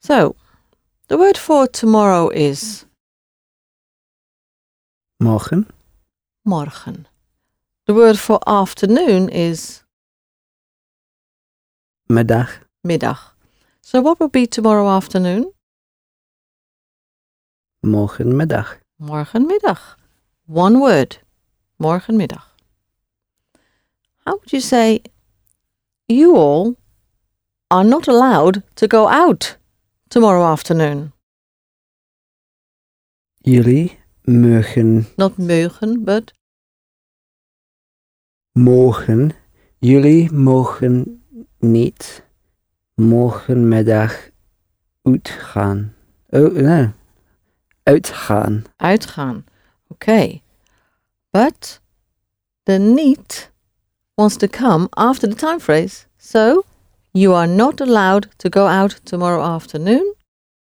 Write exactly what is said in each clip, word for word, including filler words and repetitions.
So, the word for tomorrow is morgen, morgen. The word for afternoon is middag, middag. So what would be tomorrow afternoon? morgenmiddag. Morgenmiddag. One word. Morgenmiddag. How would you say, you all are not allowed to go out tomorrow afternoon? Jullie mogen Not mogen, but morgen, jullie mogen niet morgenmiddag uitgaan. Oh, nee. Uitgaan. uitgaan. Okay. But the niet wants to come after the time phrase. So, you are not allowed to go out tomorrow afternoon.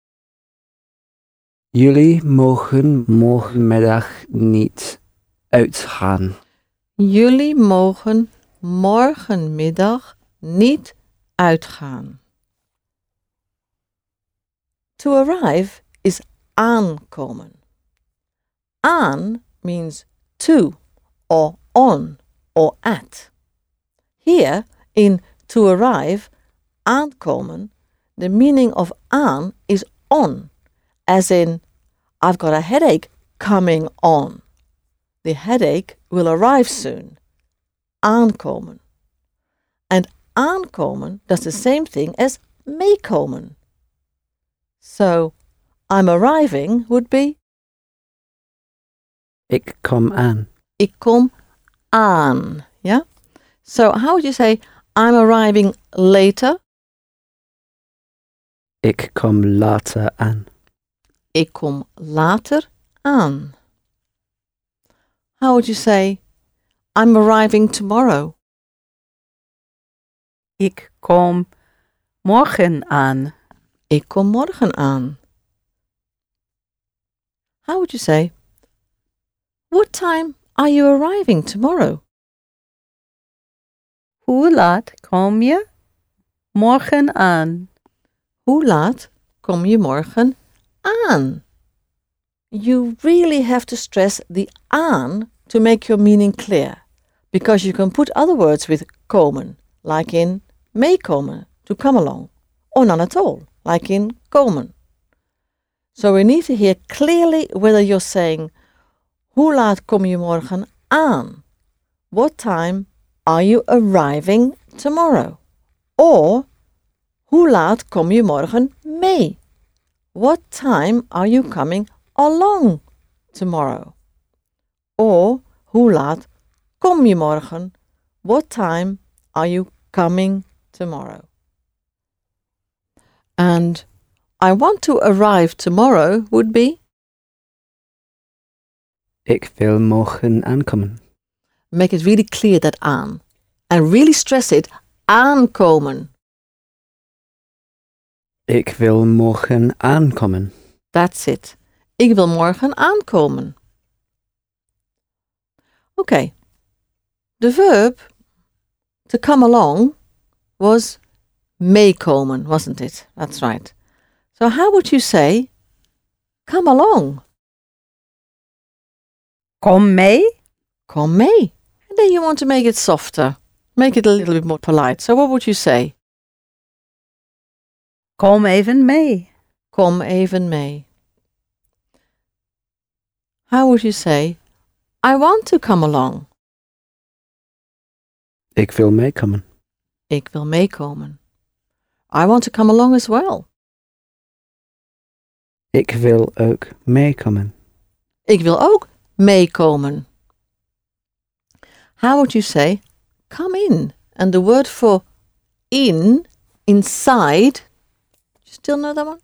Jullie mogen morgenmiddag niet uitgaan. Jullie mogen morgenmiddag niet uitgaan. To arrive is aankomen. Aan means to, or on, or at. Here, in to arrive, aankomen, the meaning of aan is on, as in, I've got a headache coming on. The headache will arrive soon. Aankomen. And aankomen does the same thing as meekomen. So, I'm arriving would be Ik kom aan. ik kom aan. Yeah? So, how would you say I'm arriving later? Ik kom later aan. Ik kom later aan. How would you say I'm arriving tomorrow? Ik kom morgen aan. Ik kom morgen aan. How would you say, what time are you arriving tomorrow? Hoe laat kom je morgen aan? Hoe laat kom je morgen aan? You really have to stress the aan to make your meaning clear, because you can put other words with komen, like in meekomen, to come along, or none at all, like in komen. So we need to hear clearly whether you're saying, hoe laat kom je morgen aan? What time are you arriving tomorrow? Or, hoe laat kom je morgen mee? What time are you coming along tomorrow? Or, hoe laat kom je morgen? What time are you coming tomorrow? And I want to arrive tomorrow would be Ik wil morgen aankomen. make it really clear that aan. And really stress it, aankomen. Ik wil morgen aankomen. That's it. Ik wil morgen aankomen. Okay. The verb to come along was meekomen, wasn't it? That's right. So how would you say, come along? Kom mee? Kom mee. And then you want to make it softer. Make it a little bit more polite. So what would you say? Kom even mee. Kom even mee. How would you say, I want to come along? Ik wil meekomen. Ik wil meekomen. I want to come along as well. Ik wil ook meekomen. Ik wil ook meekomen. How would you say, come in? And the word for in, inside, you still know that one?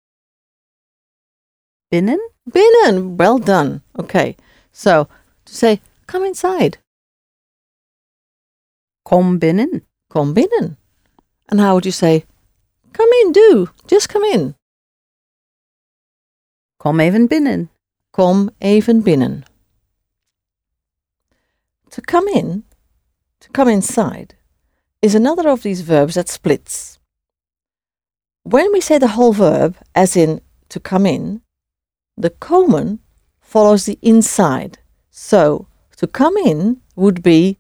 Binnen? Binnen. Well done. Okay. So, to say, come inside. Kom binnen. Kom binnen. And how would you say, come in, do. Just come in. Kom even binnen. Kom even binnen. To come in, to come inside, is another of these verbs that splits. When we say the whole verb, as in to come in, the komen follows the inside. So, to come in would be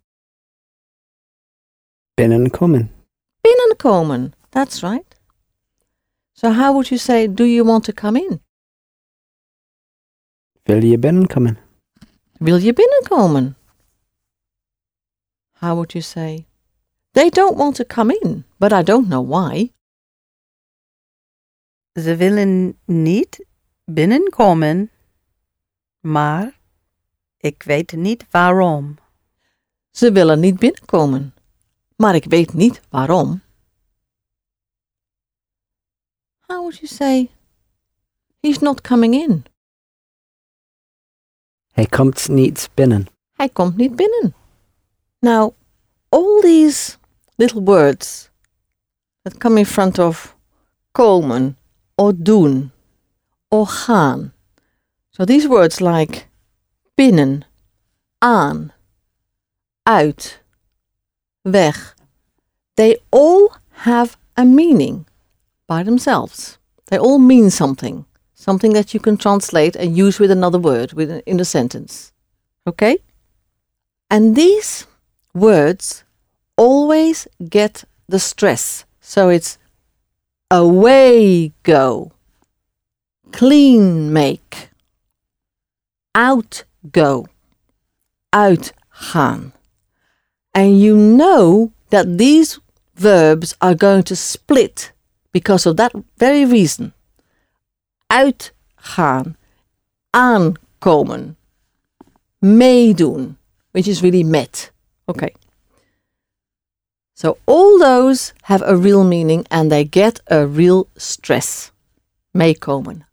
binnenkomen. binnenkomen. That's right. So how would you say, do you want to come in? Wil je binnenkomen? Wil je binnenkomen? How would you say, they don't want to come in, but I don't know why. Ze willen niet binnenkomen, maar ik weet niet waarom. Ze willen niet binnenkomen, maar ik weet niet waarom. How would you say, he's not coming in? Hij komt niet binnen. Hij komt niet binnen. Now, all these little words that come in front of komen or doen or gaan. So these words like binnen, aan, uit, weg, they all have a meaning by themselves. They all mean something. Something that you can translate and use with another word within in a sentence. Okay? And these words always get the stress. So it's away go, clean make, out go, uitgaan. And you know that these verbs are going to split because of that very reason. Uitgaan, aankomen, meedoen, which is really met. Okay. So all those have a real meaning and they get a real stress. Meekomen,